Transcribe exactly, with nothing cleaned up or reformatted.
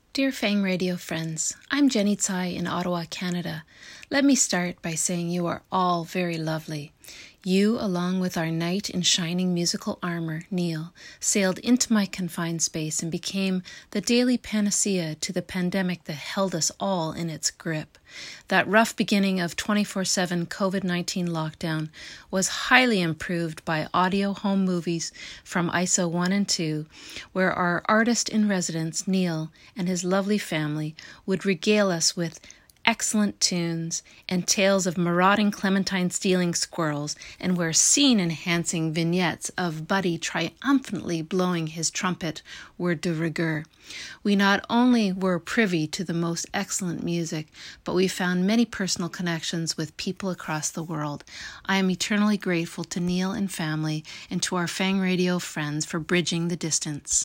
Dear Fang Radio friends, I'm Jenny Tsai in Ottawa, Canada. Let me start by saying you are all very lovely. You, along with our knight in shining musical armor, Neil, sailed into my confined space and became the daily panacea to the pandemic that held us all in its grip. That rough beginning of twenty-four seven covid nineteen lockdown was highly improved by audio home movies from I S O one and two, where our artist-in-residence, Neil, and his lovely family would regale us with excellent tunes and tales of marauding Clementine stealing squirrels, and where scene-enhancing vignettes of Buddy triumphantly blowing his trumpet were de rigueur. We not only were privy to the most excellent music, but we found many personal connections with people across the world. I am eternally grateful to Neil and family and to our Fang Radio friends for bridging the distance.